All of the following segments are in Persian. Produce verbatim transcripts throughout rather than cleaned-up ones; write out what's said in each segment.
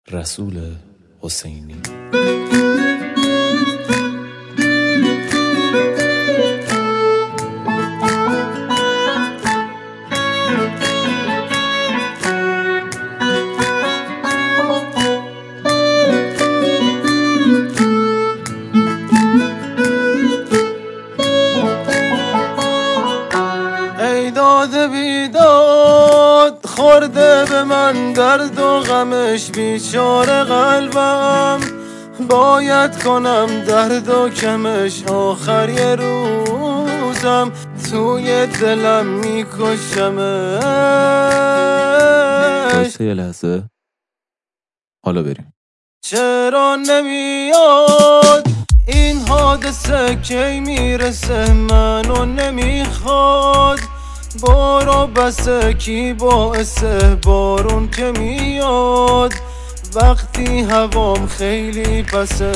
رسول حسینی. ای داده بیداد خورده به من درد و غمش بیچاره قلبم، باید کنم درد و کمش آخر یه روزم، توی دلم میکشمش. یه لحظه حالا بریم. چرا نمیاد این حادثه کی میرسه، منو نمیخواد، برو بسه کی باعثه بارون که میاد وقتی هوام خیلی پسه.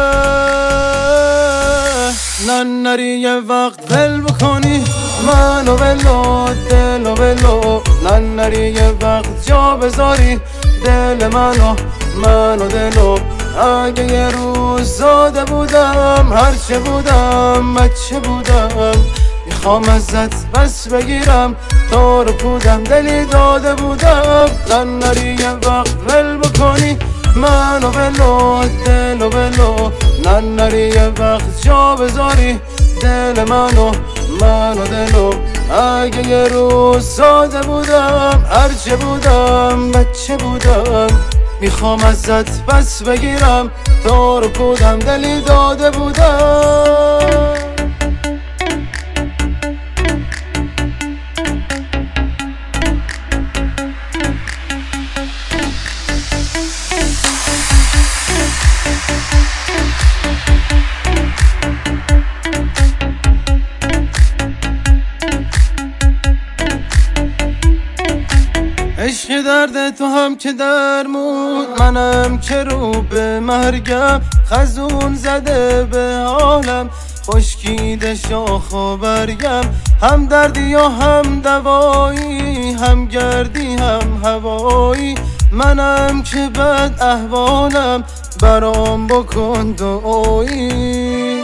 نه نری یه وقت ول بکنی منو ولو دلو ولو، نه نری یه وقت جا بذاری دل منو منو دلو. اگه یه روز زاده بودم هرچه بودم بچه بودم، میخوام ازت بس بگیرم تو رو پودم دلی داده بودم. نه نری یه وقت ول بکنی منو ولو دلو ولو، نه نری یه وقت جا بذاری دل منو منو دلو. اگه یه روز ساده بودم هرچه بودم بچه بودم، میخوام ازت بس بگیرم تو رو پودم دلی داده بودم. عشق درد تو هم که درمون، منم که رو به مرگم، خزون زده به حالم خشکیده شاخ و برگم. هم دردی یا هم دوایی، هم گردی هم هوایی، منم که بد احوالم برام بکن دعایی.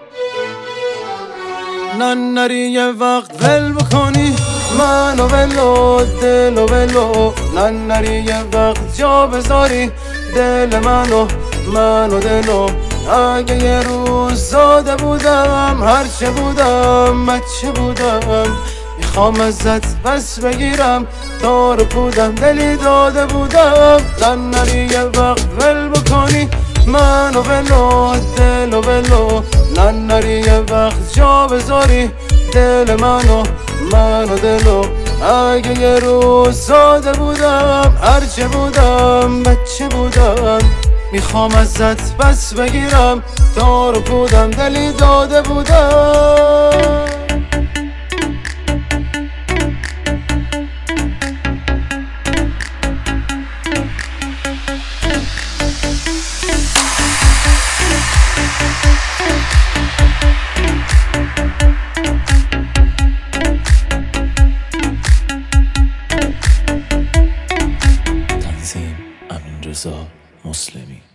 نه نری یه وقت ول بکنی منو ولو دلو ولو، نه نری یه وقت جا بذاری دل منو منو دلو. اگه یه روز زاده بودم هرچه بودم بچه بودم، میخوام ازت بس بگیرم تو رو پودم دلی داده بودم. نه نری یه وقت ول بکنی منو ولو دلو ولو، نه نری یه وقت جا بذاری دل منو منو دلو. اگه یه روز ساده بودم هرچه بودم بچه بودم، میخوام ازت بس بگیرم تو رو پودم دلی داده بودم. تنظیم امین رضا مسلمی.